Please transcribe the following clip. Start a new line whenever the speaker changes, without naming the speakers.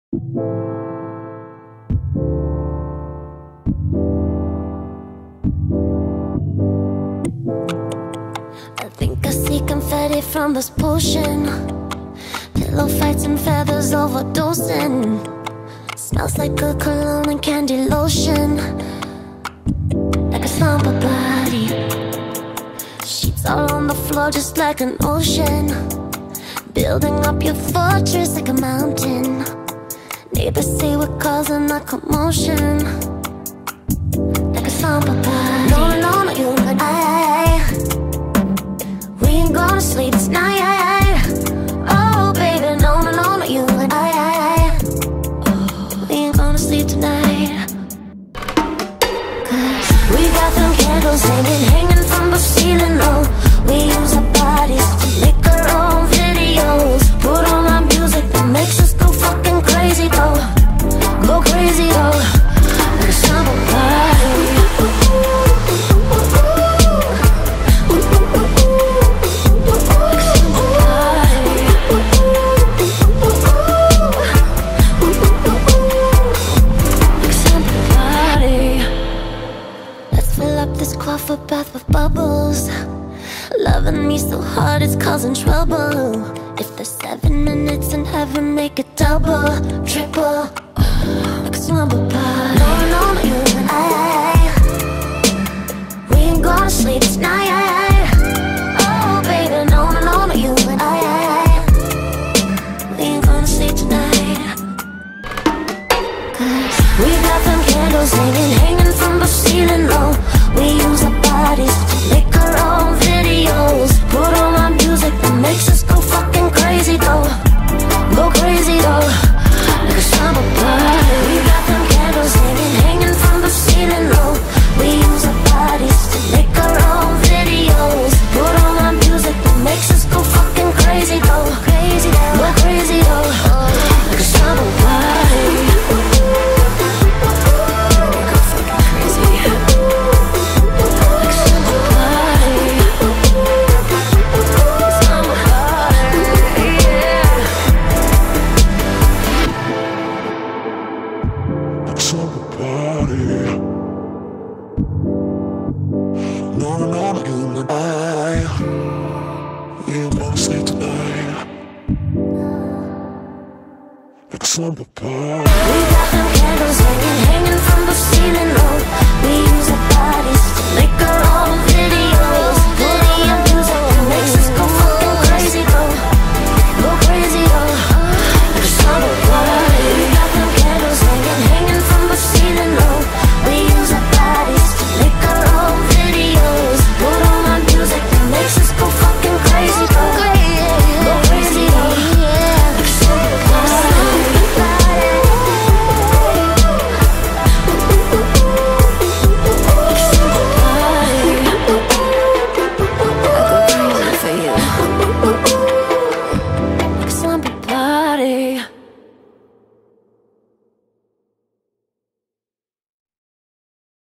I think I see confetti from this potion. Pillow fights and feathers overdosing. Smells like a cologne and candy lotion. Like a slumber body. Sheets all on the floor just like an ocean. Building up your fortress like a mountain. Neighbors say we're causing a commotion. Like a slumber party. No, no, no, you and I. We ain't gonna sleep tonight. Oh, baby, no, no, no, no, you and I. We ain't gonna sleep tonight. Cause we got them candles hanging from the ceiling, oh. We use our bodies to make our own videos. Put on our music that makes us go fucking crazy, though. Go crazy, though. Like a summer party. A bath with bubbles. Loving me so hard it's causing trouble. If there's 7 minutes in heaven, make it double, triple. Like a slumber party. No, no, no, you and I. We ain't gonna sleep tonight. Oh, baby, no, no, no, no, you and I. We ain't gonna sleep tonight. Cause we got them candles hanging from the ceiling, low. We use our bodies to make our own videos. Put on our music that makes us go fucking crazy, though. Go crazy, though. Like a summer party. We got them candles hanging from the ceiling, low. We use our bodies to make our own videos. Put on our music that makes us go fucking crazy, though. Crazy, though. Go crazy, though. Like a summer party.
Slumber party.
We got them candles hanging from the ceiling, low. We use our bodies to